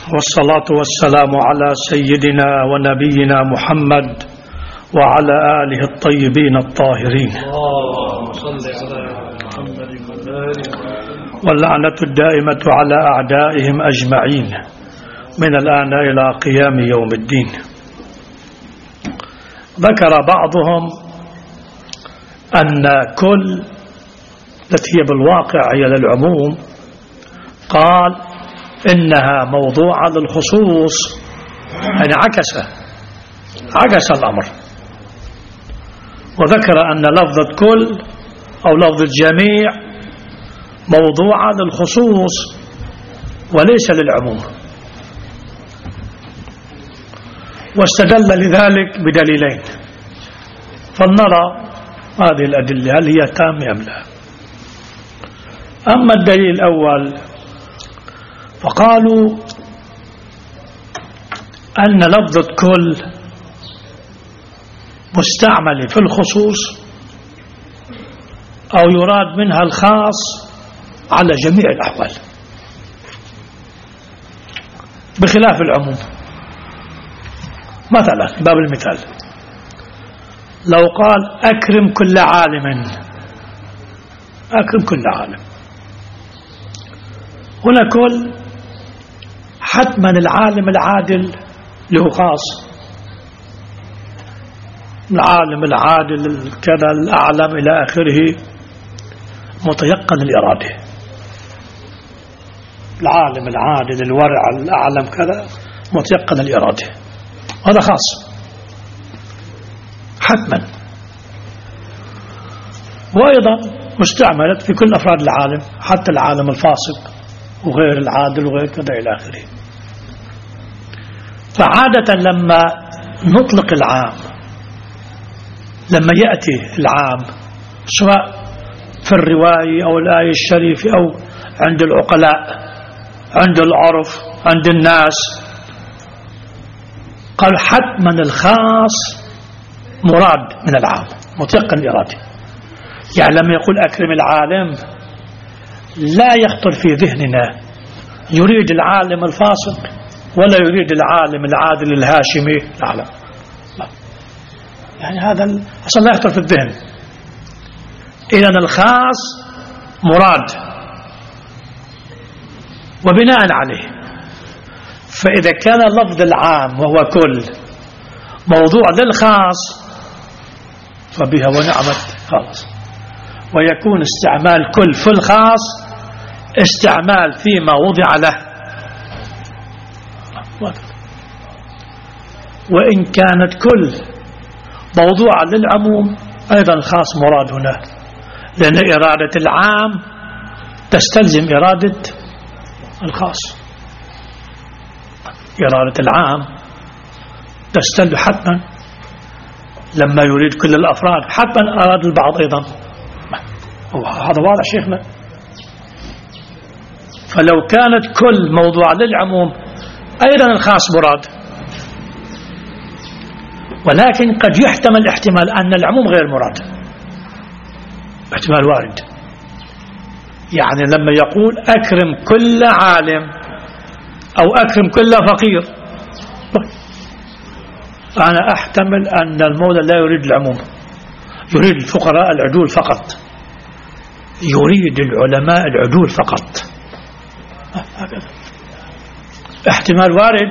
والصلاة والسلام على سيدنا ونبينا محمد وعلى آله الطيبين الطاهرين، واللعنة الدائمة على أعدائهم أجمعين من الآن إلى قيام يوم الدين. ذكر بعضهم أن كل التي هي بالواقع هي للعموم، قال إنها موضوعة للخصوص، يعني عكس الأمر، وذكر أن لفظة كل أو لفظ الجميع موضوعة للخصوص وليس للعموم، واستدل لذلك بدليلين، فلنرى هذه الأدلة هل هي تامة أم لا. أما الدليل الأول فقالوا أن لفظة كل مستعملة في الخصوص أو يراد منها الخاص على جميع الأحوال بخلاف العموم. مثلا باب المثال، لو قال أكرم كل عالم، أكرم كل عالم، هنا كل حتما العالم العادل له خاص، العالم العادل كذا الأعلم إلى آخره متيقن الإرادة، العالم العادل الورع الأعلم كذا متيقن الإرادة، هذا خاص حتما. وأيضا مستعملت في كل أفراد العالم، حتى العالم الفاسق وغير العادل وغير كذا إلى آخره. فعادة لما نطلق العام، لما يأتي العام سواء في الرواية أو الآية الشريفة أو عند العقلاء عند العرف عند الناس، قال حتما الخاص مراد من العام متيقن الإرادة. يعني لما يقول أكرم العالم لا يخطر في ذهننا يريد العالم الفاسق ولا يريد العالم العادل الهاشمي، لا. يعني هذا أصلا لا يخطر في الذهن. إذن الخاص مراد، وبناء عليه فإذا كان لفظ العام وهو كل موضوع للخاص فبها ونعمت خلاص، ويكون استعمال كل في الخاص استعمال فيما وضع له. وإن كانت كل موضوعا للعموم أيضا الخاص مراد هنا، لأن إرادة العام تستلزم إرادة الخاص، إرادة العام تستلزم حتما لما يريد كل الأفراد حتما أراد البعض أيضا، هذا واضح شيخنا. فلو كانت كل موضوع للعموم أيضا الخاص مراد، ولكن قد يحتمل احتمال أن العموم غير مراد، احتمال وارد. يعني لما يقول أكرم كل عالم أو أكرم كل فقير، أنا أحتمل أن المولى لا يريد العموم، يريد الفقراء العدول فقط، يريد العلماء العدول فقط، هكذا احتمال وارد.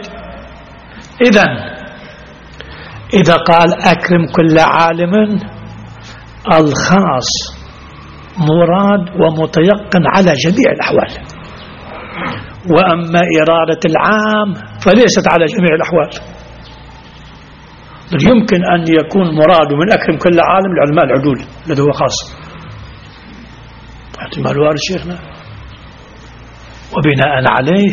إذا قال أكرم كل عالم الخاص مراد ومتيقن على جميع الأحوال، وأما إرادة العام فليست على جميع الأحوال. يمكن أن يكون مراد من أكرم كل عالم العلماء العدول الذي هو خاص، احتمال وارد شيخنا. وبناء عليه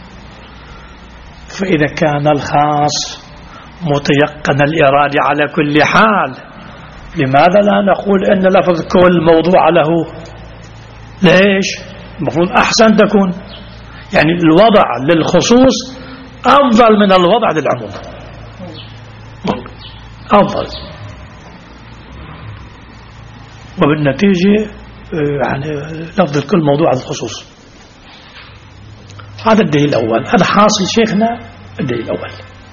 فإذا كان الخاص متيقن الإرادة على كل حال، لماذا لا نقول إن لفظ كل موضوع له؟ ليش؟ المفروض أحسن تكون، يعني الوضع للخصوص أفضل من الوضع للعموم، أفضل. وبالنتيجة يعني لفظ الكل موضوع الخصوص. هذا الدليل الأول. هذا حاصل شيخنا الدليل الأول.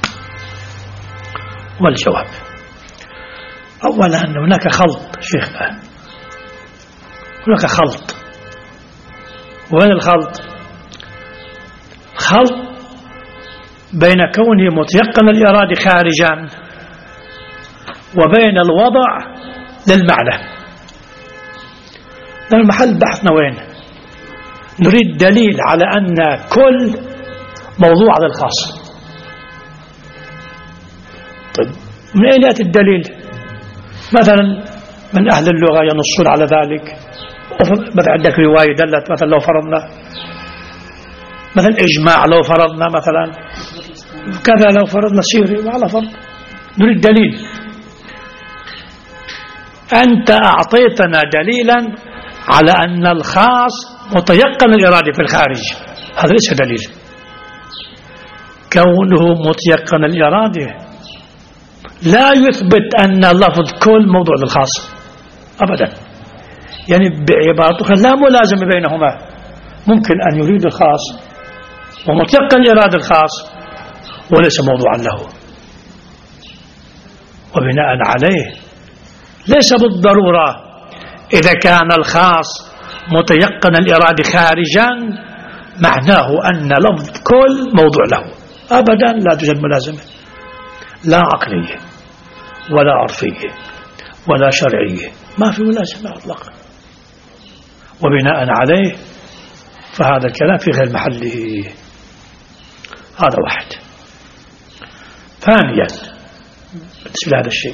والجواب أولا أن هناك خلط شيخنا، هناك خلط. وين الخلط؟ خلط بين كونه متيقن الإرادة خارجا وبين الوضع للمعنى. المحل بحثنا وين؟ نريد دليل على أن كل موضوع على الخاص. طيب من أين يأتي الدليل؟ مثلا من أهل اللغة ينصون على ذلك. مثلا عندك رواية دلت، مثلا لو فرضنا مثلا إجماع، لو فرضنا مثلا كذا، لو فرضنا سيري على فرض. نريد دليل. أنت أعطيتنا دليلا على أن الخاص متيقن الإرادة في الخارج، هذا ليس دليل. كونه متيقن الإرادة لا يثبت أن لفظ كل موضوع للخاص أبدا. يعني بعبارة أخرى لا ملازمة بينهما. ممكن أن يريد الخاص ومتيقن الإرادة الخاص وليس موضوعا له. وبناء عليه ليس بالضرورة إذا كان الخاص متيقن الإرادة خارجا معناه أن لفظ كل موضوع له أبدا. لا توجد ملازمة، لا عقلية ولا عرفية ولا شرعية، ما في ملازمة أطلقا. وبناء عليه فهذا الكلام في غير محله. هذا واحد. ثانيا بالنسبة لهذا الشيء،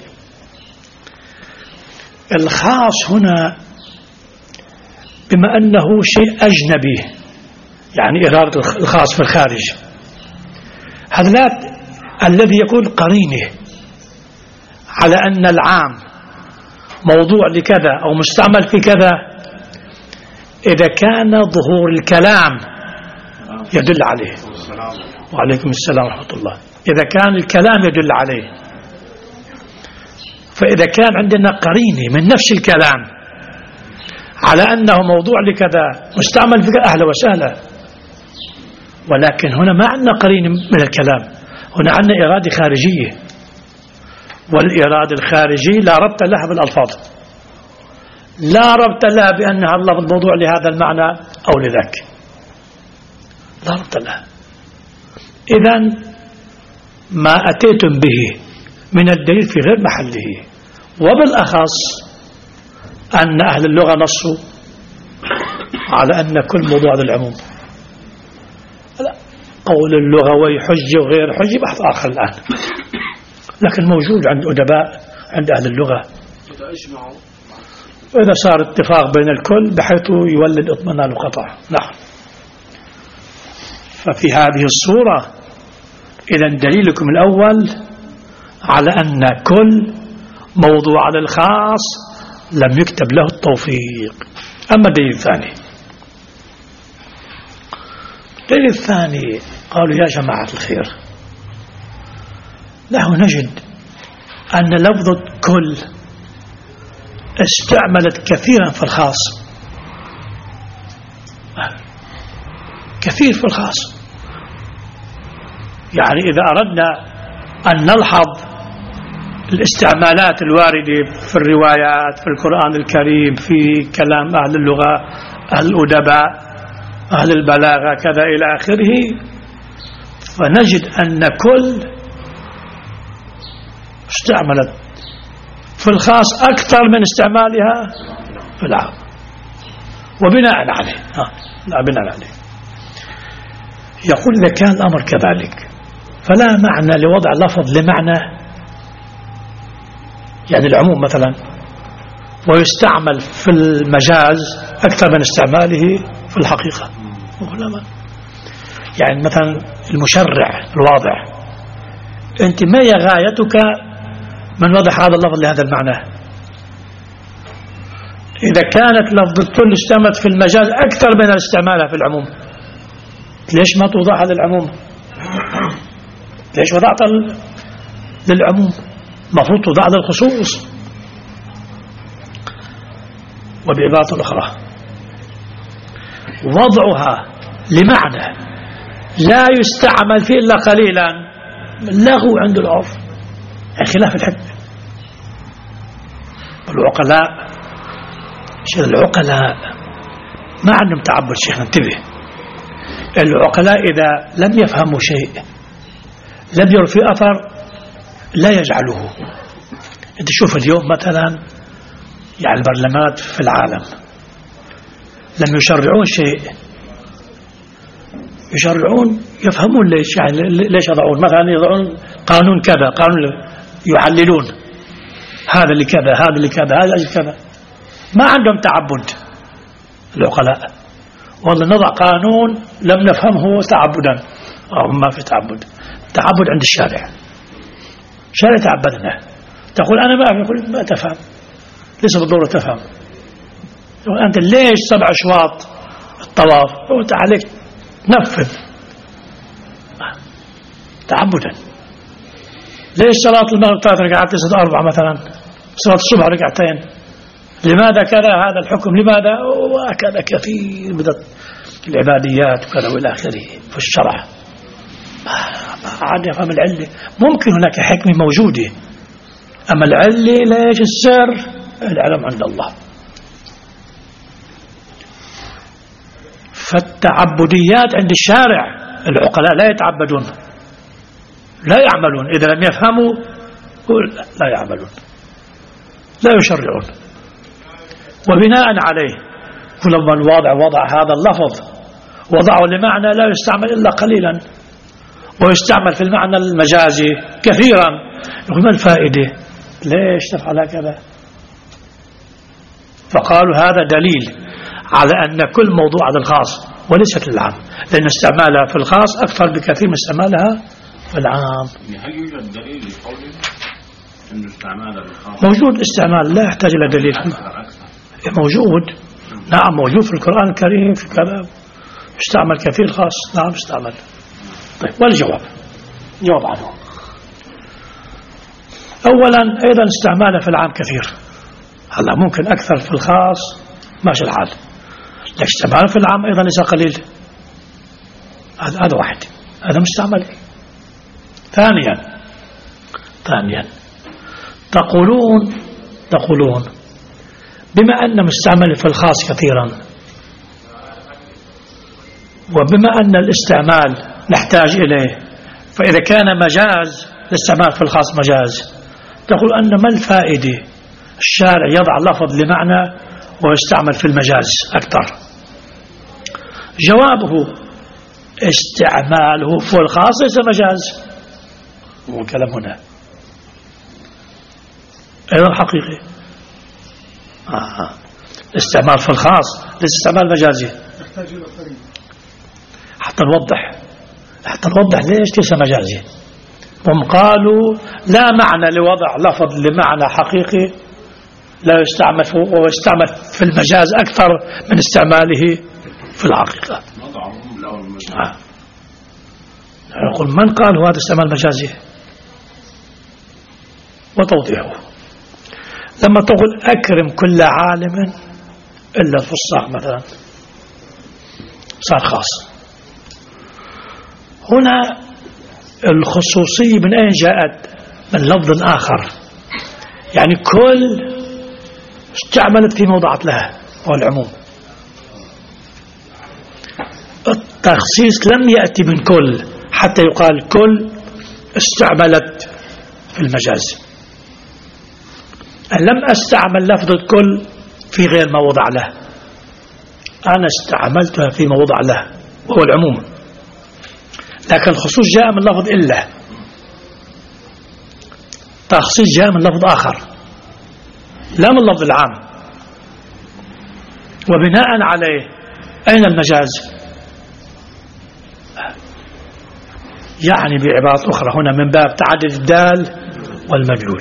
الخاص هنا بما أنه شيء أجنبي، يعني إرادة الخاص في الخارج، هذا لا الذي يكون قرينه على أن العام موضوع لكذا أو مستعمل في كذا إذا كان ظهور الكلام يدل عليه. وعليكم السلام ورحمة الله. إذا كان الكلام يدل عليه، فإذا كان عندنا قرينة من نفس الكلام على أنه موضوع لكذا مستعمل في كذا أهلا وسهلا. ولكن هنا ما عندنا قرينة من الكلام، هنا عندنا إرادة خارجية، والإرادة الخارجية لا ربط لها بالألفاظ، لا ربط لها بأنها اللفظ موضوع لهذا المعنى أو لذاك، لا ربط لها. إذن ما أتيتم به من الدليل في غير محله. وبالأخص أن أهل اللغة نصوا على أن كل موضوع للعموم. قول اللغوي حجة وغير حجة بحث آخر الآن، لكن موجود عند أدباء عند أهل اللغة. وإذا صار اتفاق بين الكل بحيث يولد اطمئنان وقطع. نعم. ففي هذه الصورة إذن دليلكم الأول على أن كل موضوع على الخاص لم يكتب له التوفيق. أما الدليل الثاني، الدليل الثاني قالوا يا جماعة الخير، نحن نجد أن لفظة كل استعملت كثيرا في الخاص، كثير في الخاص. يعني إذا أردنا أن نلحظ الاستعمالات الواردة في الروايات في القرآن الكريم في كلام أهل اللغة أهل الأدباء أهل البلاغة كذا إلى آخره، فنجد أن كل استعملت في الخاص أكثر من استعمالها في العام. وبناء عليه بناء عليه يقول إذا كان الأمر كذلك فلا معنى لوضع لفظ لمعنى، يعني العموم مثلا، ويستعمل في المجاز أكثر من استعماله في الحقيقة. يعني مثلا المشرع الواضع، أنت ما هي غايتك من وضع هذا اللفظ لهذا المعنى؟ إذا كانت لفظ الكل استعملت في المجاز أكثر من استعمالها في العموم، ليش ما توضعها للعموم؟ ليش وضعتها للعموم؟ مفروض توضع للخصوص. وبعبارة أخرى، وضعها لمعنى لا يستعمل فيه إلا قليلا، لغو عند العرف، خلاف الحكمة. العقلاء ما عندهم تعبد. شيخنا انتبه، العقلاء إذا لم يفهموا شيء لم يروا في أثر لا يجعله. انت شوف اليوم مثلا يعني البرلمانات في العالم لم يشرعون شيء، يشرعون يفهمون ليش، يعني ليش يضعون مثلا يضعون قانون كذا، قانون يحللون هذا لكذا هذا لكذا هذا لكذا. ما عندهم تعبد العقلاء. والله نضع قانون لم نفهمه تعبدا، أو ما في تعبد عند الشارع. شارع تعبدنا، تقول أنا ما يقول ما تفهم، ليس بالضرورة تفهم. أنت ليش 7 أشواط الطواف؟ قلت عليك نفذ تعبدا. ليش صلاة المغرب 3 ركعات ليست 4 مثلا، صلاة الصبح 2 ركعتين؟ لماذا كذا هذا الحكم؟ لماذا؟ وكذا كثير من العباديات وكذا والى اخره في الشرع. ما عاد يفهم العله. ممكن هناك حكمه موجوده، اما العله ليش السر؟ العلم عند الله. فالتعبديات عند الشارع العقلاء لا يتعبدون، لا يعملون. إذا لم يفهموا لا يعملون، لا يشرعون. وبناء عليه كلما الواضع وضع هذا اللفظ وضعه لمعنى لا يستعمل إلا قليلا، ويستعمل في المعنى المجازي كثيرا. يقول ما الفائدة؟ ليش تفعل هكذا؟ فقالوا هذا دليل على أن كل موضوع على الخاص وليست للعام، لأن استعمالها في الخاص أكثر بكثير من استعمالها في العام. هل يوجد دليل لقوله أن استعمالها بالخاص؟ موجود استعمال لا يحتاج إلى دليل. موجود، نعم موجود في القرآن الكريم في كلام استعمل كثير خاص. نعم استعمل. طيب والجواب جواب عنه. أولا أيضا استعماله في العام كثير. هلا ممكن أكثر في الخاص ماشي الحال، لكن استعماله في العام أيضا ليس قليل. هذا واحد، هذا مستعمل. ثانيا تقولون بما أن مستعمل في الخاص كثيرا، وبما أن الاستعمال نحتاج إليه، فإذا كان مجاز الاستعمال في الخاص مجاز، تقول أن ما الفائدة الشارع يضع لفظ لمعنى ويستعمل في المجاز أكثر؟ جوابه استعماله في الخاص ليس مجاز. هو الكلام هنا أيضا حقيقي. استعمال في الخاص ليس استعمال مجازي. حتى نوضح ليش ليس مجازي. هم قالوا لا معنى لوضع لفظ لمعنى حقيقي لا يستعمل ويستعمل في المجاز أكثر من استعماله في الحقيقة. نقول من قال هذا استعمال مجازي؟ وتوضيحه لما تقول أكرم كل عالم إلا الفصاح مثلا صار خاص. هنا الخصوصية من أين جاءت؟ من لفظ آخر، يعني كل استعملت في موضعت لها، هو العموم. التخصيص لم يأتي من كل حتى يقال كل استعملت في المجاز. لم أستعمل لفظة كل في غير ما وضع له، أنا استعملتها في ما وضع له وهو العموم. لكن الخصوص جاء من لفظ إلا، تخصيص جاء من لفظ آخر لا من لفظ العام. وبناء عليه أين المجاز؟ يعني بعبارة أخرى هنا من باب تعدد الدال والمدلول.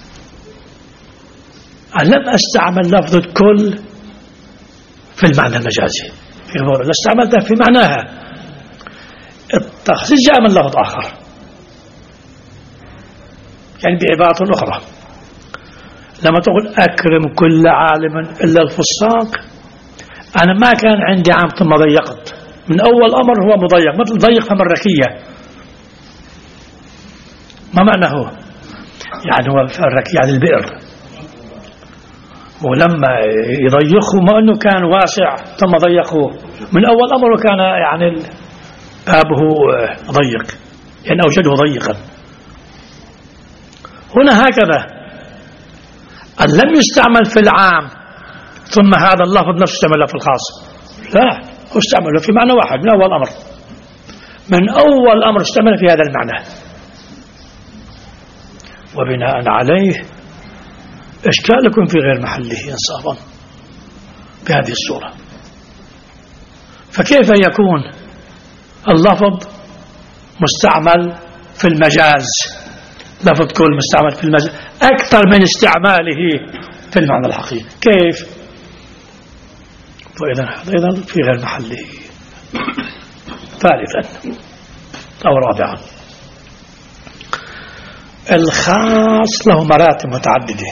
لم أستعمل لفظة كل في المعنى المجازي، لا استعملتها في معناها. التخصيص جاء من لفظ آخر، يعني بعبارة أخرى لما تقول أكرم كل عالم إلا الفساق، أنا ما كان عندي عام ثم ضيقت، من أول أمر هو مضيق، مثل ضيق فم الركية. ما معناه؟ يعني هو الركية يعني البئر، ولما يضيقه ما أنه كان واسع ثم ضيقه، من أول أمر كان يعني بابه ضيق، يعني أوجده ضيقا. هنا هكذا أن لم يستعمل في العام ثم هذا اللفظ نفسه استعمله في الخاص، لا، هو استعمله في معنى واحد من أول أمر، من أول أمر استعمل في هذا المعنى. وبناء عليه إشكالكم في غير محله إنصافا بهذه الصورة. فكيف يكون اللفظ مستعمل في المجاز، لفظ كل مستعمل في المجاز أكثر من استعماله في المعنى الحقيقي؟ كيف؟ وإذن في غير محله. ثالثا أو رابعا، الخاص له مراتب متعددة.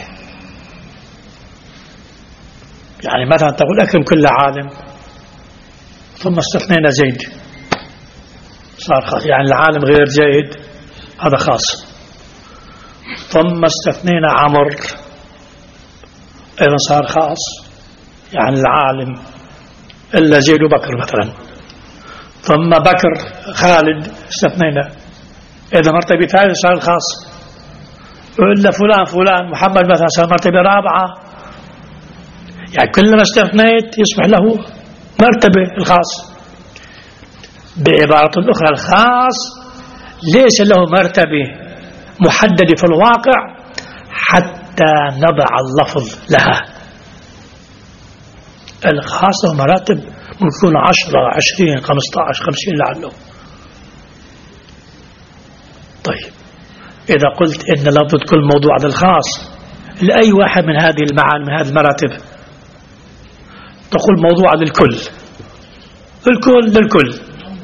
يعني مثلا تقول أكرم كل عالم ثم استثنينا زيد صار خاص، يعني العالم غير زيد هذا خاص. ثم استثنينا عمر أيضا صار خاص، يعني العالم إلا زيد وبكر مثلا. ثم بكر خالد استثنينا، إذا مرتبة ثالثة صار الخاص. إلا فلان محمد مثلا صار مرتبة رابعة. يعني كلما استثنيت يصبح له مرتبة الخاص. بعبارة أخرى الخاص ليس له مرتبة محددة في الواقع حتى نضع اللفظ لها. الخاص له مراتب ممكن يكون 10 20 15 50 لعله. طيب إذا قلت إن لفظ كل موضوع هذا الخاص لأي واحد من هذه المعاني من هذه المراتب، تقول موضوع للكل، الكل للكل.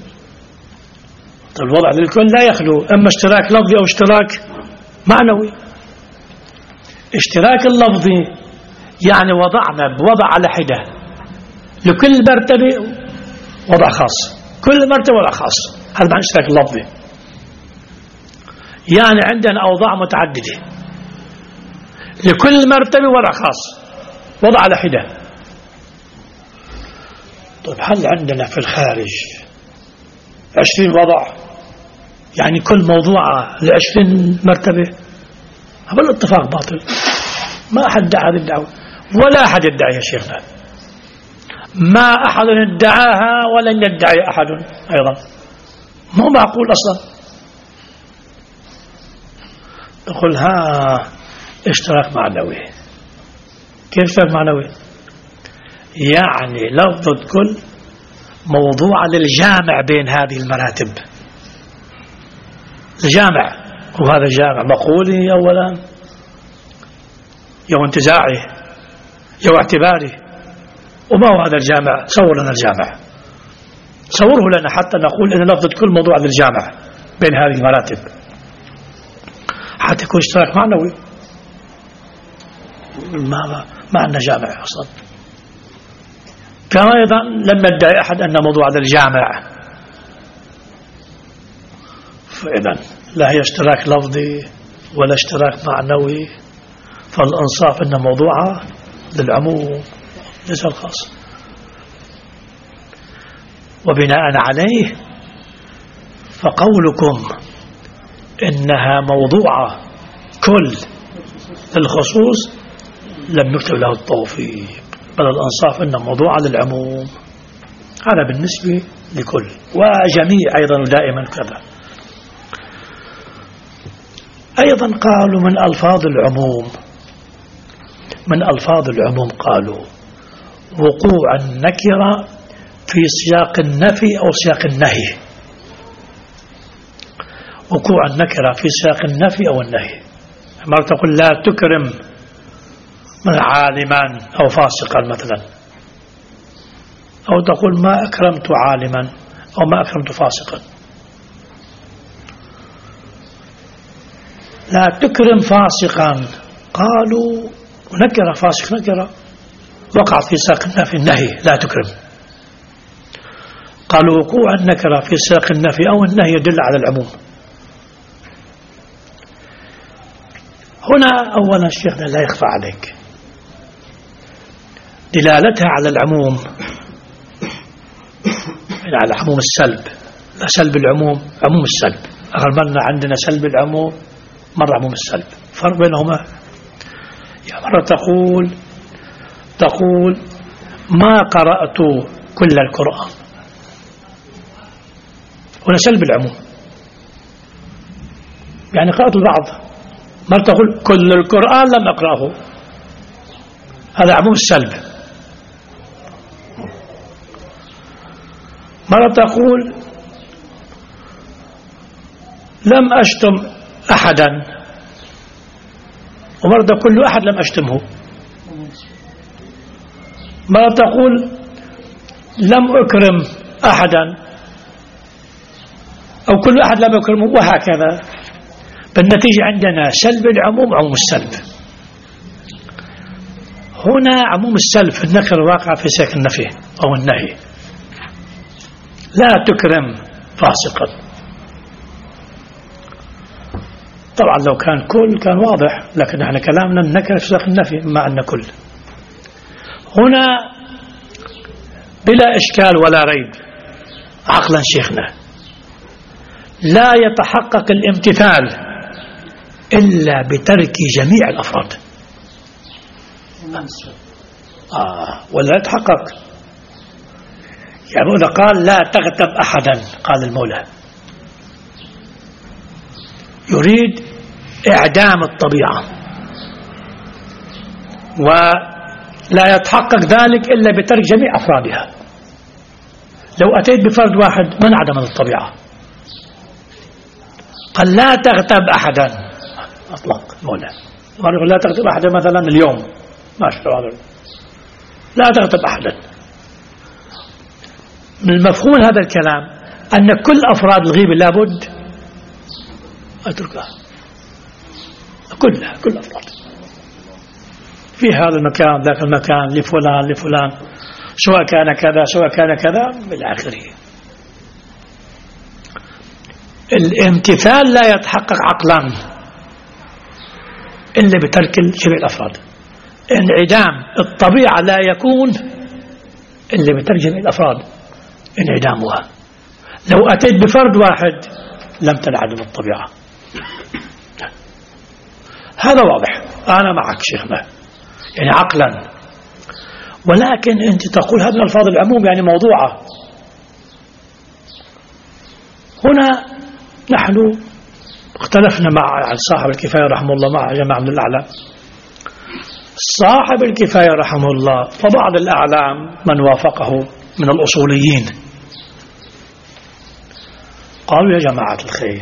طيب الوضع للكل لا يخلو أما اشتراك لفظي أو اشتراك معنوي. اشتراك اللفظي يعني وضعنا بوضع على حدة لكل مرتبة وضع خاص، كل مرتبة وضع خاص، هذا معنى اشتراك اللفظي. يعني عندنا أوضاع متعددة لكل مرتبة وضع خاص، وضع على حدة. طيب هل عندنا في الخارج 20 وضع، يعني كل موضوع ل20 مرتبة؟ هذا الاتفاق باطل، ما أحد ادعى هذه الدعوة ولا أحد يدعي يا شيخنا، ما أحد ادعاها ولن يدعي أحد أيضا، مو معقول أصلا. يقول اشتراك معنوي. كيف اشتراك معنوي؟ يعني لفظ كل موضوع للجامع بين هذه المراتب، الجامع، وهذا الجامع مقولي أولا يو انتزاعي يو اعتباري. وما هو هذا الجامع؟ صور لنا الجامع، صوره لنا حتى نقول إن لفظ كل موضوع للجامع بين هذه المراتب حتى يكون اشتراك معنوي. ما عندنا جامع أصلا. كما أيضا لم يدعي أحد أن موضوع هذا الجامع. فإذا لا هي اشتراك لفظي ولا اشتراك معنوي، فالإنصاف أن موضوعها للعموم ليس الخاص. وبناء عليه فقولكم إنها موضوعة كل للخصوص لم يكتب له التوفيق، بل الأنصاف أن موضوعة للعموم. هذا بالنسبة لكل وجميع أيضا دائما كذا. أيضا قالوا من ألفاظ العموم، من ألفاظ العموم قالوا وقوع النكرة في سياق النفي أو سياق النهي. وقوع النكرة في سياق النفي أو النهي، ما تقول لا تكرم من عالما أو فاسقا مثلا، أو تقول ما أكرمت عالما أو ما أكرمت فاسقا. لا تكرم فاسقا، قالوا نكرة فاسق نكرة وقع في سياق النفي النهي لا تكرم. قالوا وقوع النكرة في سياق النفي أو النهي يدل على العموم. هنا أولا شيخنا لا يخفى عليك دلالتها على العموم، على عموم السلب، لا سلب العموم، عموم السلب. آخر مرة عندنا سلب العموم، مرة عموم السلب، فرق بينهما. يعني مرة تقول ما قرأت كل القرآن، هنا سلب العموم، يعني قرأت البعض. مرة تقول كل القرآن لم أقرأه، هذا عموم السلب. مرة تقول لم أشتم أحدا، ومرة تقول كل أحد لم أشتمه. مرة تقول لم أكرم أحدا، أو كل أحد لم يكرمه، وهكذا. بالنتيجة عندنا سلب العموم، عموم السلب. هنا عموم السلب في النكر واقع في سياق النفي أو النهي. لا تكرم فاسقا. طبعا لو كان كل كان واضح، لكن احنا كلامنا النكر في سياق النفي مع أن كل. هنا بلا إشكال ولا ريب عقلا شيخنا لا يتحقق الامتثال إلا بترك جميع الأفراد. ولا يتحقق. يعني إذا قال لا تغتب أحدا، قال المولى يريد إعدام الطبيعة، ولا يتحقق ذلك إلا بترك جميع أفرادها. لو أتيت بفرد واحد من عدم الطبيعة، قال لا تغتب أحدا أطلق المولى. ما يقول لا تغتب أحدا مثلا اليوم، ما شاء لا تغتب أحدا. من المفهوم هذا الكلام أن كل أفراد الغيبة لابد أتركها كلها، كل أفراد في هذا المكان ذاك المكان، لفلان سواء كان كذا سواء كان كذا بالآخره. الامتثال لا يتحقق عقلا إلا بترك جميع الأفراد. انعدام الطبيعة لا يكون إلا بترك جميع الأفراد انعدامها. لو أتيت بفرد واحد لم تنعدم الطبيعة. هذا واضح، أنا معك شيخنا يعني عقلا. ولكن أنت تقول هذه الألفاظ العموم يعني موضوعة. هنا نحن اختلفنا مع صاحب الكفاية رحمه الله مع جماعة من الأعلام. صاحب الكفاية رحمه الله فبعض الأعلام من وافقه من الأصوليين قالوا يا جماعة الخير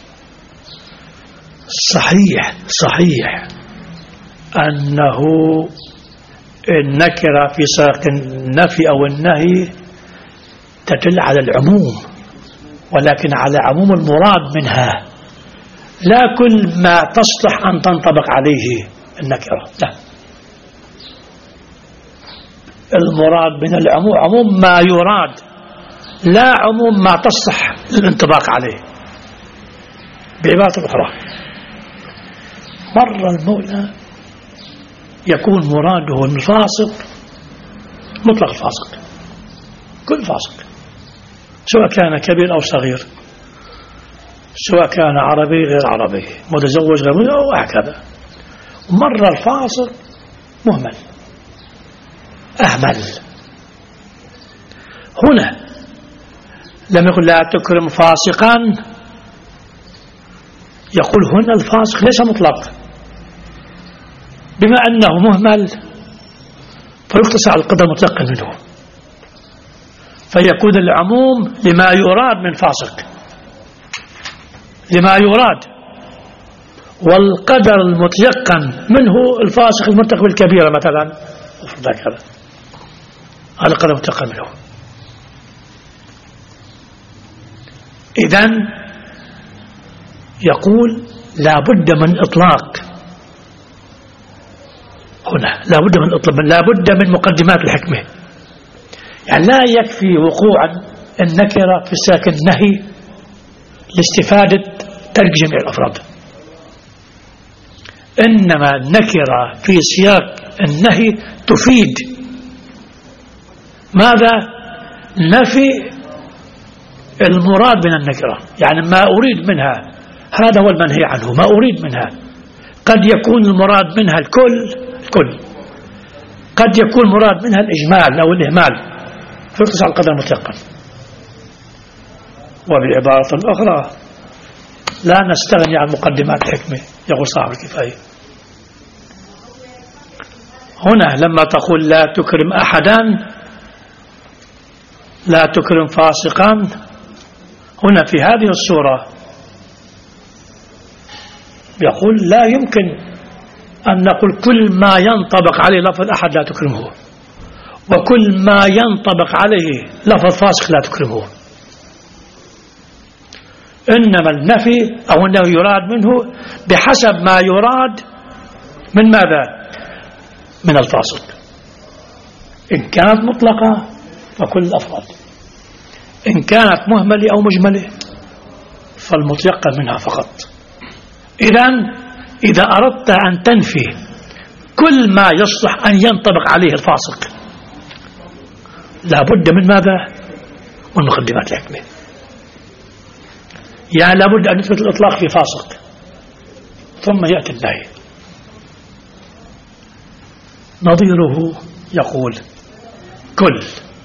صحيح أنه النكرة في سياق النفي أو النهي تدل على العموم، ولكن على عموم المراد منها، لا كل ما تصلح أن تنطبق عليه النكرة، لا. المراد من العموم عموم ما يراد، لا عموم ما تصلح الانطباق عليه. بعبارة أخرى، مرة المولى يكون مراده الفاسق مطلق الفاسق، كل فاسق سواء كان كبير أو صغير، سواء كان عربي غير عربي، متزوج غير متزوج، وهكذا. مرة الفاسق مهمل أهمل. هنا لم يقل لا تكرم فاسقا، يقول هنا الفاسق ليس مطلق، بما أنه مهمل فيقتصر على القدر المطلق منه، فيكون العموم لما يراد من فاسق، لما يراد، والقدر المتيقن منه الفاسق المرتكب الكبيرة مثلا، هذا القدر المتيقن منه. إذن يقول لا بد من إطلاق، هنا لا بد من إطلاق، لا بد من مقدمات الحكمة. يعني لا يكفي وقوعا النكرة في سياق النهي لاستفادة ترك جميع الأفراد، إنما النكرة في سياق النهي تفيد ماذا؟ نفي المراد من النكرة، يعني ما أريد منها هذا هو المنهي عنه، ما أريد منها. قد يكون المراد منها الكل، قد يكون مراد منها الإجمال أو الإهمال، فيقتص على القدر المتيقن. وبعبارة أخرى لا نستغني عن مقدمات الحكمة، يقول صاحب الكفاية. هنا لما تقول لا تكرم أحدا، لا تكرم فاسقا، هنا في هذه الصورة يقول لا يمكن أن نقول كل ما ينطبق عليه لفظ أحد لا تكرمه، وكل ما ينطبق عليه لفظ فاسق لا تكرمه. إنما النفي أو أنه يراد منه بحسب ما يراد من ماذا؟ من الفاسق. إن كانت مطلقة فكل الأفراد، إن كانت مهملة أو مجملة فالمتيقن منها فقط. إذا أردت أن تنفي كل ما يصلح أن ينطبق عليه الفاسق لا بد من ماذا؟ من مقدمات الحكمة. يعني لا بد أن نثبت الإطلاق في فاسق ثم يأتي النهي. نظيره يقول كل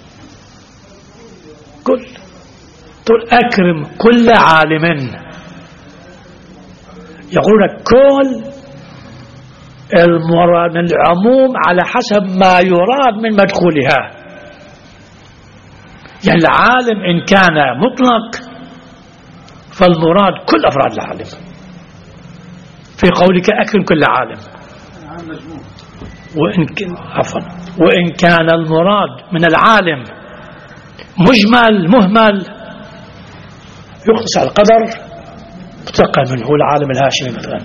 أكرم كل عالم، يقول لك كل المراد من العموم على حسب ما يراد من مدخولها. يعني العالم إن كان مطلق فالمراد كل أفراد العالم، في قولك أكرم كل عالم. وإن كان المراد من العالم مجمل مهمل يقتص على القدر متيقن منه العالم الهاشمي مثلا.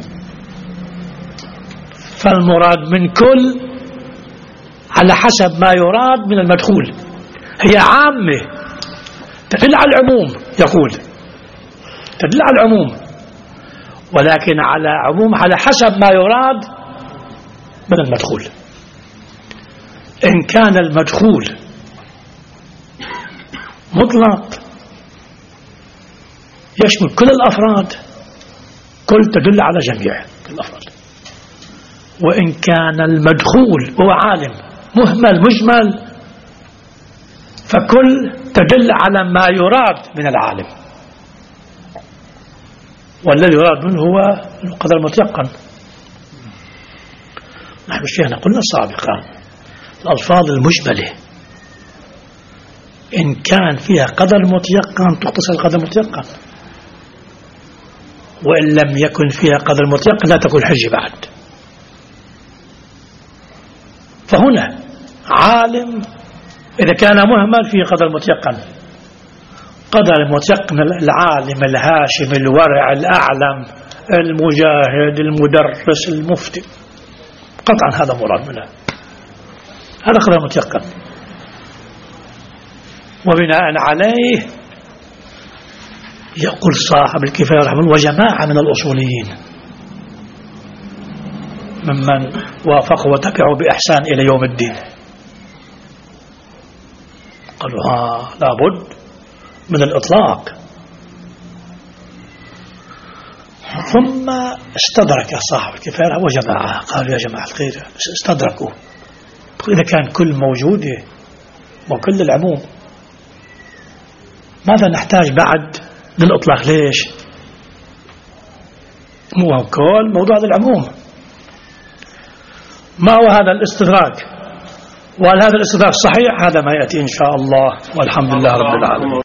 فالمراد من كل على حسب ما يراد من المدخول، هي عامة تدل على العموم، يقول تدل على العموم، ولكن على عموم على حسب ما يراد من المدخول. إن كان المدخول مطلق يشمل كل الأفراد، كل تدل على جميع الأفراد. وإن كان المدخول هو عالم مهمل مجمل فكل تدل على ما يراد من العالم، والذي يراد منه هو القدر المتيقن. نحن شيخنا قلنا سابقا الألفاظ المجملة إن كان فيها قدر متيقن تقتصر القدر المتيقن، وإن لم يكن فيها قدر متيقن لا تكون حجة بعد. فهنا عالم إذا كان مهمل فيه قدر متيقن، قدر متيقن العالم الهاشم الورع الأعلم المجاهد المدرس المفتي قطعا هذا مراد منه، هذا قدر متيقن. وبناء عليه يقول صاحب الكفاية رحمه الله وجماعة من الأصوليين ممن وافقوا وتبعوا بإحسان إلى يوم الدين قالوا لابد من الإطلاق. ثم استدرك صاحب الكفاية وجماعة قالوا يا جماعة الخير استدركوا، إذا كان كل موجودة وكل العموم ماذا نحتاج بعد للإطلاق؟ ليش؟ مو كل موضوع هذا العموم. ما هو هذا الاستدراك؟ وهل هذا الاستدراك صحيح؟ هذا ما يأتي إن شاء الله، والحمد لله رب العالمين.